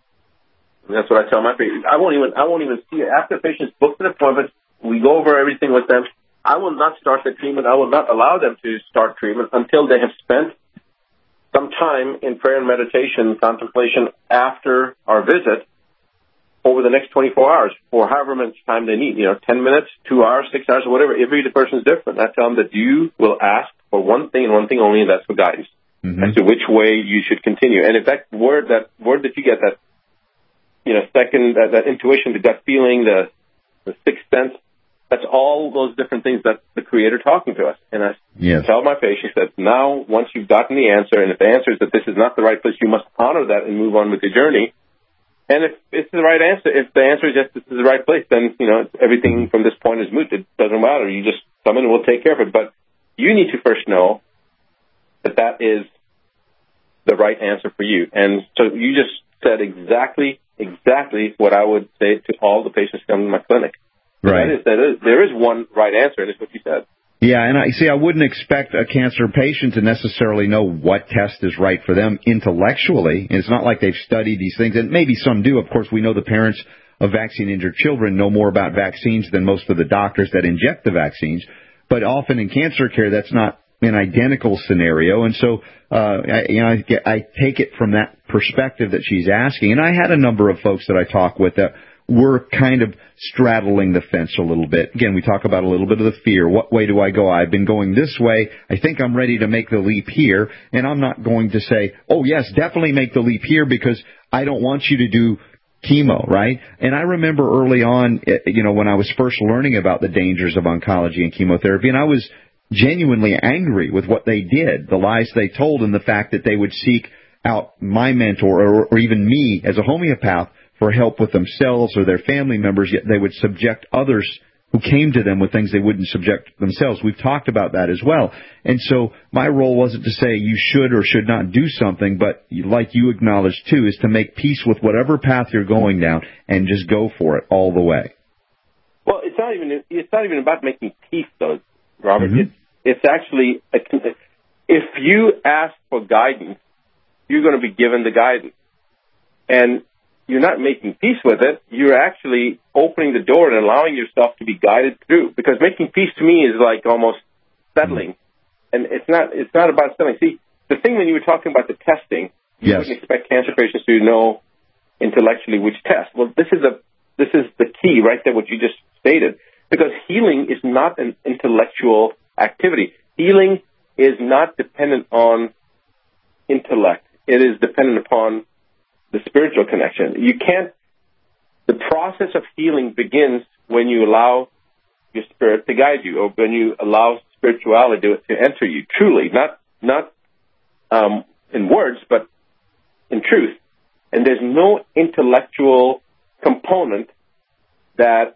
that's what I tell my patients. I won't even, I won't even see it. After patients book an appointment, we go over everything with them. I will not start the treatment. I will not allow them to start treatment until they have spent some time in prayer and meditation, contemplation after our visit over the next twenty-four hours, or however much time they need, you know, ten minutes, two hours, six hours, or whatever. Every person is different. I tell them that you will ask for one thing and one thing only, and that's for guidance mm-hmm. as to which way you should continue. And if that word, that word that you get, that, you know, second, that, that intuition, the gut feeling, the, the sixth sense, that's all those different things that the Creator talking to us. And I yes. tell my patients that now, once you've gotten the answer, and if the answer is that this is not the right place, you must honor that and move on with your journey. And if it's the right answer, if the answer is just this is the right place, then, you know, everything from this point is moot. It doesn't matter. You just come in and we'll take care of it. But you need to first know that that is the right answer for you. And so you just said exactly, exactly what I would say to all the patients who come to my clinic. Right. That is, that is, there is one right answer, and it's what you said. Yeah, and I see, I wouldn't expect a cancer patient to necessarily know what test is right for them intellectually. It's not like they've studied these things, and maybe some do. Of course, we know the parents of vaccine-injured children know more about vaccines than most of the doctors that inject the vaccines. But often in cancer care, that's not an identical scenario. And so, uh, I, you know, I, get, I take it from that perspective that she's asking. And I had a number of folks that I talk with that we're kind of straddling the fence a little bit. Again, we talk about a little bit of the fear. What way do I go? I've been going this way. I think I'm ready to make the leap here. And I'm not going to say, oh, yes, definitely make the leap here because I don't want you to do chemo, right? And I remember early on, you know, when I was first learning about the dangers of oncology and chemotherapy, and I was genuinely angry with what they did, the lies they told, and the fact that they would seek out my mentor or, or even me as a homeopath for help with themselves or their family members, yet they would subject others who came to them with things they wouldn't subject themselves. We've talked about that as well. And so my role wasn't to say you should or should not do something, but like you acknowledged too, is to make peace with whatever path you're going down and just go for it all the way. Well, it's not even it's not even about making peace, though, Robert. Mm-hmm. It's, it's actually, a, if you ask for guidance, you're going to be given the guidance. And you're not making peace with it. You're actually opening the door and allowing yourself to be guided through. Because making peace to me is like almost settling, and it's not. It's not about settling. See, the thing when you were talking about the testing, you yes. wouldn't expect cancer patients to know intellectually which test. Well, this is a this is the key right there. What you just stated, because healing is not an intellectual activity. Healing is not dependent on intellect. It is dependent upon the spiritual connection. You can't, the process of healing begins when you allow your spirit to guide you, or when you allow spirituality to, to enter you, truly, not, not um, in words, but in truth. And there's no intellectual component that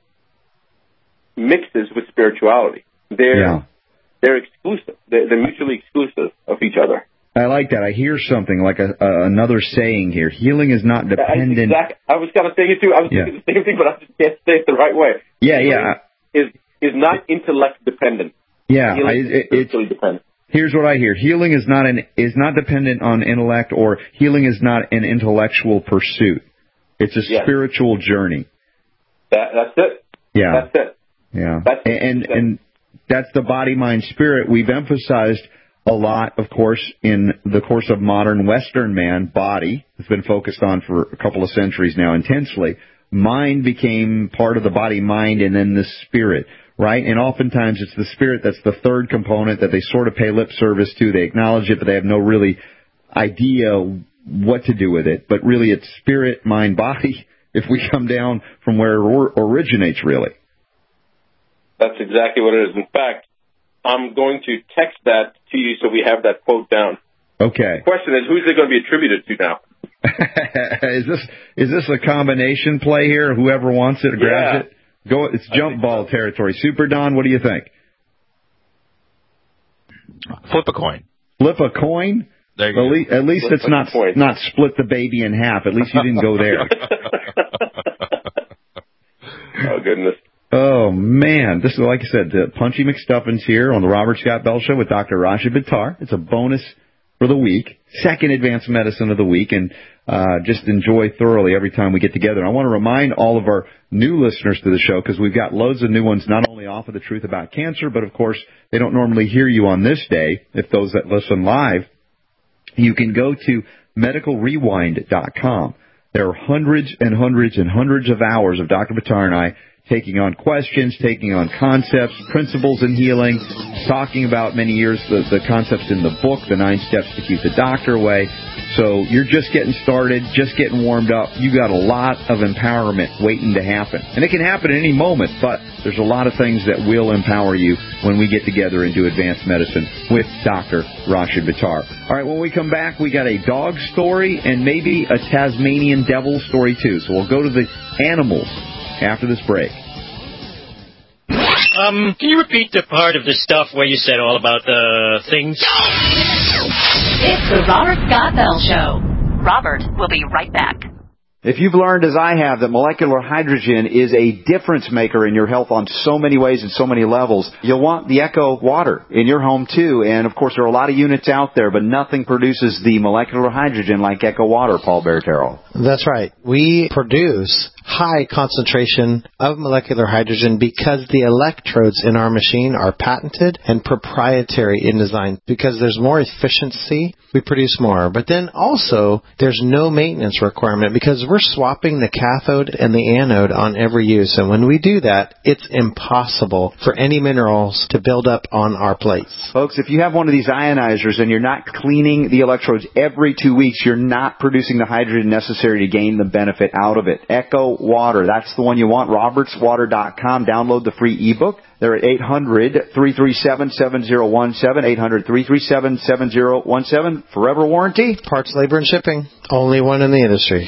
mixes with spirituality. They're, yeah. they're exclusive. They're, they're mutually exclusive of each other. I like that. I hear something like a, a, another saying here. Healing is not dependent. Exactly. I was going to say it too. I was yeah. thinking the same thing, but I just can't say it the right way. Yeah, Healing yeah. Is is not intellect dependent. Yeah, Healing I, is it, spiritually dependent. Here's what I hear: healing is not an is not dependent on intellect, or healing is not an intellectual pursuit. It's a yes. spiritual journey. That, that's it. Yeah, that's it. Yeah, that's and and, and that's the body, mind, spirit. We've emphasized a lot, of course, in the course of modern Western man. Body has been focused on for a couple of centuries now intensely. Mind became part of the body, mind, and then the spirit, right? And oftentimes it's the spirit that's the third component that they sort of pay lip service to. They acknowledge it, but they have no really idea what to do with it. But really it's spirit, mind, body, if we come down from where it originates, really. That's exactly what it is. In fact, I'm going to text that to you so we have that quote down. Okay. The question is, who's it going to be attributed to now? is this is this a combination play here? Whoever wants it grabs yeah. it. Go. It's jump ball so. territory. Super Don, what do you think? Flip a coin. Flip a coin. There you at, least, at least it's not coin. not split the baby in half. At least you didn't go there. Oh goodness. Oh man, this is like I said, the Punchy McStuffins here on the Robert Scott Bell Show with Doctor Rashid Buttar. It's a bonus for the week, second advanced medicine of the week, and uh, just enjoy thoroughly every time we get together. I want to remind all of our new listeners to the show, because we've got loads of new ones, not only off of the truth about cancer, but of course they don't normally hear you on this day. If those that listen live, you can go to medical rewind dot com. There are hundreds and hundreds and hundreds of hours of Doctor Buttar and I taking on questions, taking on concepts, principles in healing, talking about many years the, the concepts in the book, the nine steps to keep the doctor away. So you're just getting started, just getting warmed up. You got a lot of empowerment waiting to happen. And it can happen at any moment, but there's a lot of things that will empower you when we get together and do advanced medicine with Doctor Rashid Buttar. All right, when we come back, we got a dog story and maybe a Tasmanian devil story too. So we'll go to the animals after this break. Um, can you repeat the part of the stuff where you said all about the things? It's the Robert Scott Bell Show. Robert will be right back. If you've learned, as I have, that molecular hydrogen is a difference maker in your health on so many ways and so many levels, you'll want the Echo water in your home too. And of course, there are a lot of units out there, but nothing produces the molecular hydrogen like Echo water, Paul Bertero. That's right. We produce high concentration of molecular hydrogen because the electrodes in our machine are patented and proprietary in design. Because there's more efficiency, we produce more. But then also, there's no maintenance requirement because we're swapping the cathode and the anode on every use. And when we do that, it's impossible for any minerals to build up on our plates. Folks, if you have one of these ionizers and you're not cleaning the electrodes every two weeks, you're not producing the hydrogen necessary to gain the benefit out of it. Echo Water, that's the one you want. roberts water dot com. Download the free ebook. They're at eight hundred, three three seven, seven zero one seven, eight hundred, three three seven, seven zero one seven. Forever warranty. Parts, labor, and shipping. Only one in the industry.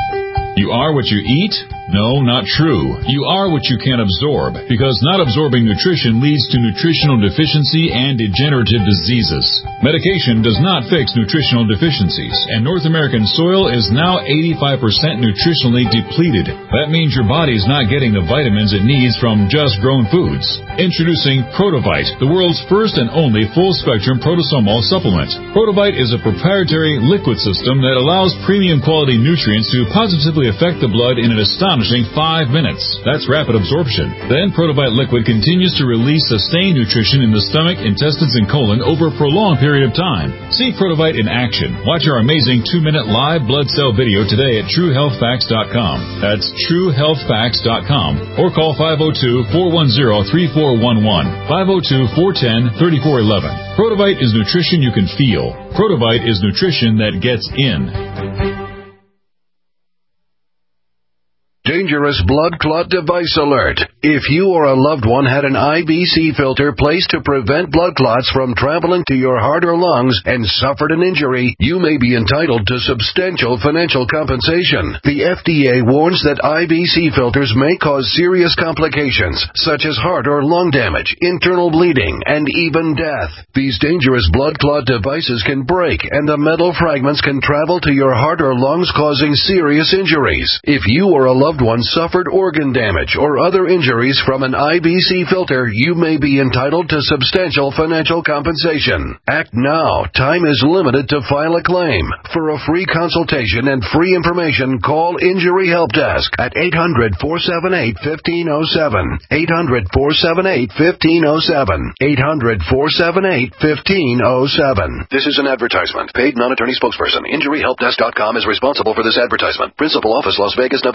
You are what you eat? No, not true. You are what you can absorb, because not absorbing nutrition leads to nutritional deficiency and degenerative diseases. Medication does not fix nutritional deficiencies, and North American soil is now eighty-five percent nutritionally depleted. That means your body's not getting the vitamins it needs from just grown foods. Introducing Protovite, the world's first and only full-spectrum protosomal supplement. Protovite is a proprietary liquid system that allows premium quality nutrients to positively affect the blood in an astonishing five minutes. That's rapid absorption. Then Protovite liquid continues to release sustained nutrition in the stomach, intestines, and colon over a prolonged period of time. See Protovite in action. Watch our amazing two-minute live blood cell video today at true health facts dot com. That's true health facts dot com. Or call five oh two, four one zero, three four one one, five oh two, four one zero, three four one one. Protovite is nutrition you can feel. Protovite is nutrition that gets in. Dangerous blood clot device alert. If you or a loved one had an I B C filter placed to prevent blood clots from traveling to your heart or lungs and suffered an injury, you may be entitled to substantial financial compensation. The F D A warns that I B C filters may cause serious complications, such as heart or lung damage, internal bleeding, and even death. These dangerous blood clot devices can break, and the metal fragments can travel to your heart or lungs, causing serious injuries. If you or a loved one suffered organ damage or other injuries from an I B C filter, you may be entitled to substantial financial compensation. Act now. Time is limited to file a claim. For a free consultation and free information, call Injury Help Desk at eight hundred, four seven eight, one five zero seven. eight hundred, four seven eight, one five zero seven. eight hundred, four seven eight, one five zero seven. This is an advertisement. Paid non-attorney spokesperson. Injury Help Desk dot com is responsible for this advertisement. Principal office, Las Vegas, Nevada.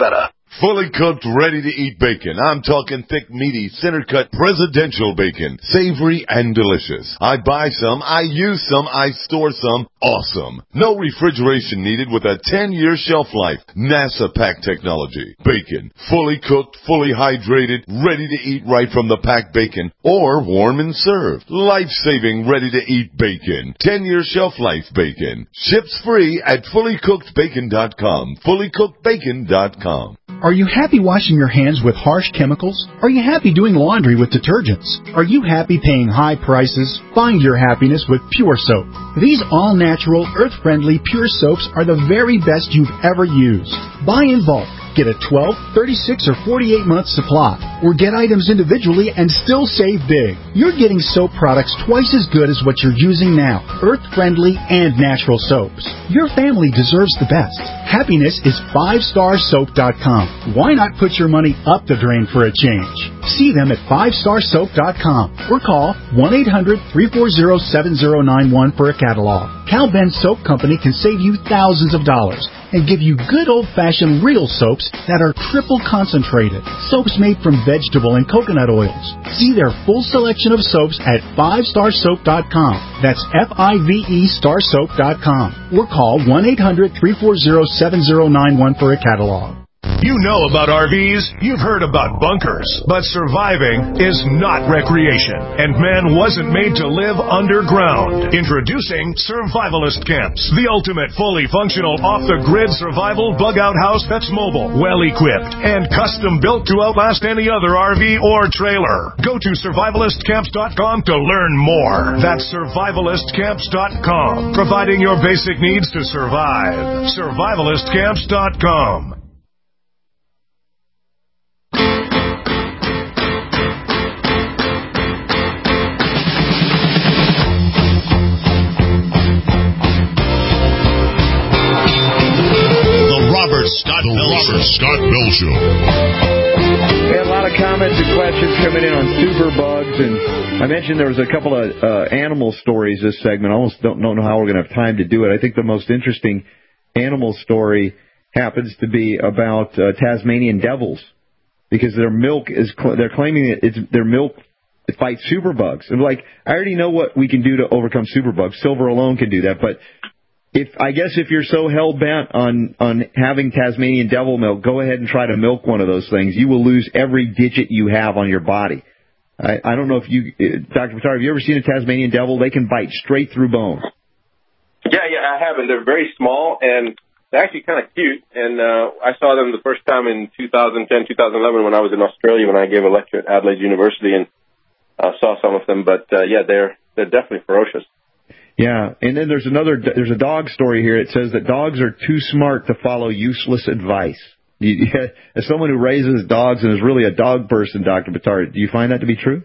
Fully cooked, ready-to-eat bacon. I'm talking thick, meaty, center-cut presidential bacon. Savory and delicious. I buy some, I use some, I store some. Awesome. No refrigeration needed with a ten-year shelf life. NASA pack technology. Bacon. Fully cooked, fully hydrated, ready to eat right from the packed bacon. Or warm and served. Life-saving, ready-to-eat bacon. ten-year shelf life bacon. Ships free at fully cooked bacon dot com. fully cooked bacon dot com. Are you happy washing your hands with harsh chemicals? Are you happy doing laundry with detergents? Are you happy paying high prices? Find your happiness with Pure Soap. These all-natural, earth-friendly Pure Soaps are the very best you've ever used. Buy in bulk. Get a twelve, thirty-six, or forty-eight month supply. Or get items individually and still save big. You're getting soap products twice as good as what you're using now. Earth-friendly and natural soaps. Your family deserves the best. Happiness is five star soap dot com. Why not put your money up the drain for a change? See them at five star soap dot com or call one eight hundred, three four zero, seven zero nine one for a catalog. Cal Ben Soap Company can save you thousands of dollars and give you good old-fashioned real soaps that are triple concentrated. Soaps made from vegetable and coconut oils. See their full selection of soaps at five star soap dot com. That's F I V E star soap dot com. Or call one eight hundred, three four zero, seven zero nine one for a catalog. You know about R Vs, you've heard about bunkers, but surviving is not recreation, and man wasn't made to live underground. Introducing Survivalist Camps, the ultimate fully functional off-the-grid survival bug-out house that's mobile, well-equipped, and custom-built to outlast any other R V or trailer. Go to survivalist camps dot com to learn more. That's survivalist camps dot com, providing your basic needs to survive. survivalist camps dot com. Scott the Robert Scott Bell Show. We had a lot of comments and questions coming in on superbugs, and I mentioned there was a couple of uh, animal stories this segment. I almost don't, don't know how we're going to have time to do it. I think the most interesting animal story happens to be about uh, Tasmanian devils, because their milk is cl- they're claiming that it's their milk fights superbugs. And like, I already know what we can do to overcome superbugs. Silver alone can do that, but If I guess if you're so hell-bent on, on having Tasmanian devil milk, go ahead and try to milk one of those things. You will lose every digit you have on your body. I, I don't know if you, Doctor Pitar, have you ever seen a Tasmanian devil? They can bite straight through bone. Yeah, yeah, I have, and they're very small, and they're actually kind of cute. And uh, I saw them the first time in two thousand ten, two thousand eleven when I was in Australia when I gave a lecture at Adelaide University and uh, saw some of them. But, uh, yeah, they're they're definitely ferocious. Yeah, and then there's another, there's a dog story here. It says that dogs are too smart to follow useless advice. You, as someone who raises dogs and is really a dog person, Doctor Pitar, do you find that to be true?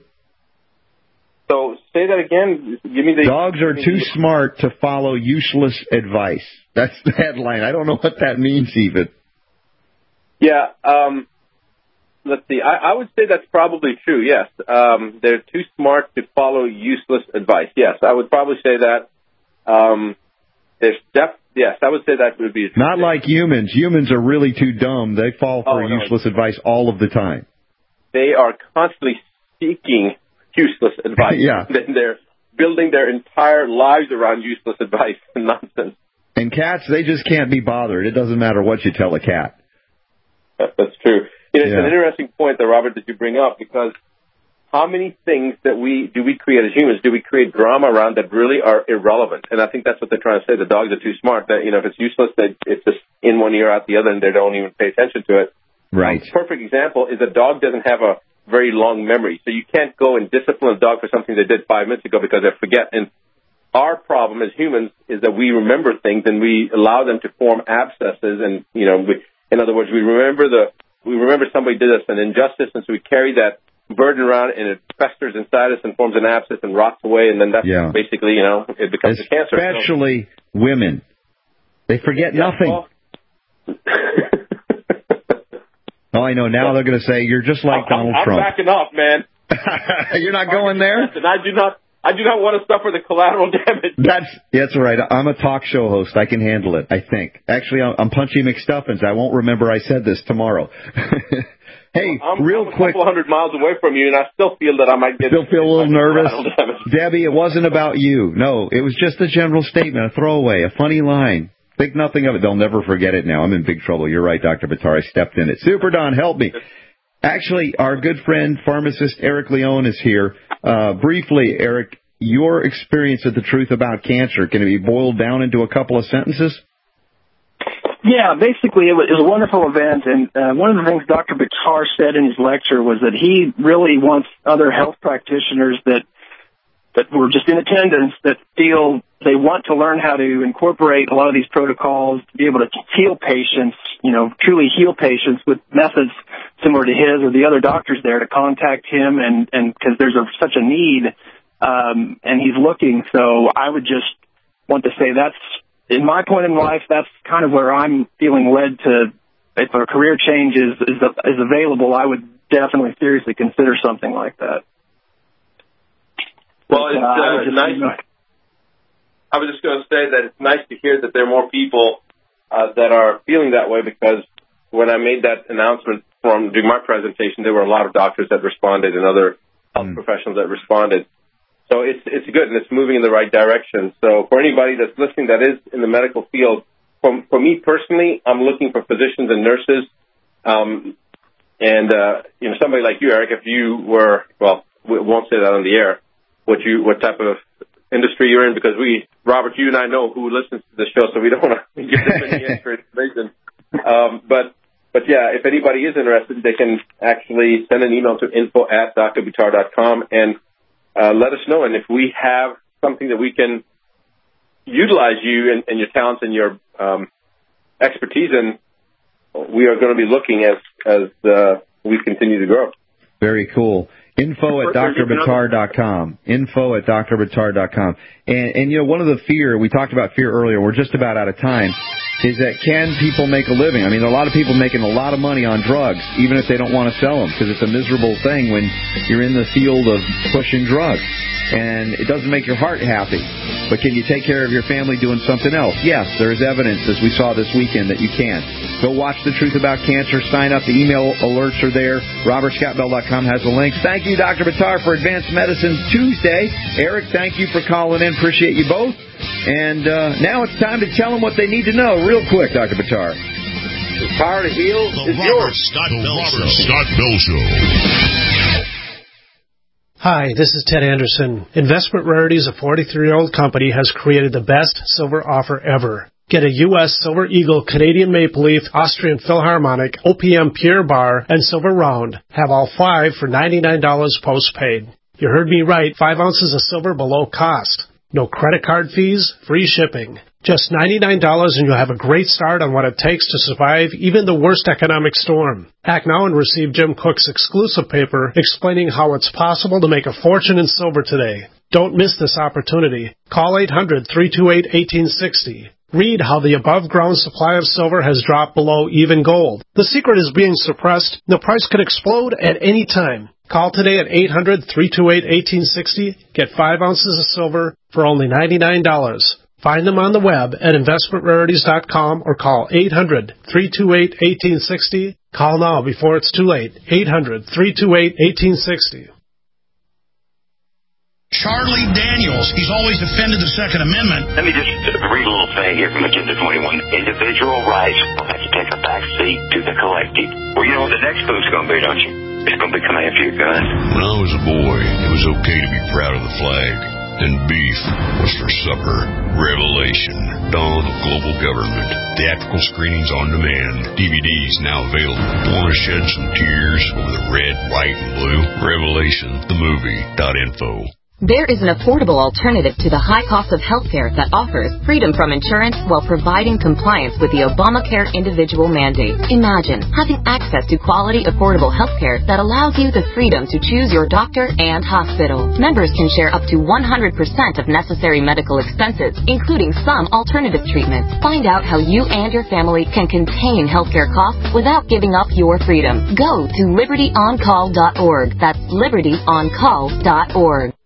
So say that again. Give me the dogs are too the... smart to follow useless advice. That's the headline. I don't know what that means even. Yeah. Um, let's see. I, I would say that's probably true. Yes. Um, they're too smart to follow useless advice. Yes, I would probably say that. Um, there's def- yes, I would say that would be true. Not like humans. Humans are really too dumb. They fall for oh, no. useless advice all of the time. They are constantly seeking useless advice. Yeah. Then they're building their entire lives around useless advice and nonsense. And cats, they just can't be bothered. It doesn't matter what you tell a cat. That's true. You know, it's yeah. an interesting point, though, Robert, that you bring up, because how many things that we do we create as humans, do we create drama around that really are irrelevant? And I think that's what they're trying to say. The dogs are too smart. That, you know, if it's useless, that it's just in one ear, out the other, and they don't even pay attention to it. Right. A perfect example is a dog doesn't have a very long memory. So you can't go and discipline a dog for something they did five minutes ago because they forget. And our problem as humans is that we remember things and we allow them to form abscesses. And, you know, we, in other words, we remember the we remember somebody did us an injustice, and so we carry that burden around, and it festers inside us and forms an abscess and rots away, and then that's yeah. basically, you know, it becomes Especially a cancer. Especially so. Women. They forget yeah, nothing. Well, oh, I know. Now they're going to say, you're just like I'm, Donald I'm Trump. I'm backing off, man. You're not going there? And I do not I do not want to suffer the collateral damage. That's that's right. I'm a talk show host. I can handle it, I think. Actually, I'm, I'm Punchy McStuffins. I won't remember I said this tomorrow. Hey, I'm, real I'm a quick. couple hundred miles away from you, and I still feel that I might get Still feel a little nervous. collateral damage. Debbie, it wasn't about you. No, it was just a general statement, a throwaway, a funny line. Think nothing of it. They'll never forget it now. I'm in big trouble. You're right, Doctor Buttar. I stepped in it. Super Don, help me. Actually, our good friend, pharmacist Eric Leone is here. Uh, briefly, Eric, your experience of the truth about cancer, can it be boiled down into a couple of sentences? Yeah, basically, it was, it was a wonderful event, and uh, one of the things Doctor Buttar said in his lecture was that he really wants other health practitioners that that were just in attendance that feel they want to learn how to incorporate a lot of these protocols to be able to heal patients, you know, truly heal patients with methods similar to his or the other doctors there, to contact him, and and because there's a, such a need, um, and he's looking. So I would just want to say that's, in my point in life, that's kind of where I'm feeling led to. If a career change is is, is available, I would definitely seriously consider something like that. Well, it's uh, uh, nice. I was just going to say that it's nice to hear that there are more people uh, that are feeling that way, because when I made that announcement from during my presentation, there were a lot of doctors that responded and other health mm. professionals that responded. So it's it's good, and it's moving in the right direction. So for anybody that's listening that is in the medical field, for, for me personally, I'm looking for physicians and nurses, um, and uh, you know, somebody like you, Eric, if you were, well, we won't say that on the air, what you what type of industry you're in, because we, Robert, you and I know who listens to the show, so we don't want to give them any extra information. Um, but but yeah, if anybody is interested, they can actually send an email to info at dr buttar dot com and uh, let us know. And if we have something that we can utilize you and, and your talents and your um, expertise in, we are going to be looking as as uh, we continue to grow. Very cool. Info at dr buttar dot com. Info at dr buttar dot com. And, and, you know, one of the fear, we talked about fear earlier, we're just about out of time, is that can people make a living? I mean, a lot of people making a lot of money on drugs, even if they don't want to sell them, because it's a miserable thing when you're in the field of pushing drugs. And it doesn't make your heart happy. But can you take care of your family doing something else? Yes, there is evidence, as we saw this weekend, that you can. Go watch The Truth About Cancer. Sign up. The email alerts are there. robert scott bell dot com has the links. Thank you, Doctor Buttar, for Advanced Medicine Tuesday. Eric, thank you for calling in. Appreciate you both. And uh, now it's time to tell them what they need to know. Real quick, Doctor Buttar. The power to heal the is Robert yours. Scott the Bell Robert Show. Scott Bell Show. Hi, this is Ted Anderson. Investment Rarities, a forty-three-year-old company, has created the best silver offer ever. Get a U S Silver Eagle, Canadian Maple Leaf, Austrian Philharmonic, O P M Pure Bar, and Silver Round. Have all five for ninety-nine dollars post-paid. You heard me right, five ounces of silver below cost. No credit card fees, free shipping. Just ninety-nine dollars and you'll have a great start on what it takes to survive even the worst economic storm. Act now and receive Jim Cook's exclusive paper explaining how it's possible to make a fortune in silver today. Don't miss this opportunity. Call eight hundred, three two eight, one eight six zero. Read how the above-ground supply of silver has dropped below even gold. The secret is being suppressed. The price could explode at any time. Call today at eight hundred, three two eight, one eight six zero. Get five ounces of silver for only ninety-nine dollars. Find them on the web at investment rarities dot com or call eight hundred, three two eight, one eight six zero. Call now before it's too late. eight hundred, three two eight, one eight six zero. Charlie Daniels, he's always defended the Second Amendment. Let me just read a little thing here from Agenda twenty-one. Individual rights will have to take a back seat to the collective. Well, you know what the next move's going to be, don't you? It's going to be coming after your gun. When I was a boy, it was okay to be proud of the flag. And beef was for supper. Revelation, Dawn of Global Government. Theatrical screenings on demand. D V Ds now available. Want to shed some tears over the red, white, and blue? Revelation, the movie dot info. There is an affordable alternative to the high cost of healthcare that offers freedom from insurance while providing compliance with the Obamacare individual mandate. Imagine having access to quality, affordable healthcare that allows you the freedom to choose your doctor and hospital. Members can share up to one hundred percent of necessary medical expenses, including some alternative treatments. Find out how you and your family can contain healthcare costs without giving up your freedom. Go to liberty on call dot org. That's liberty on call dot org.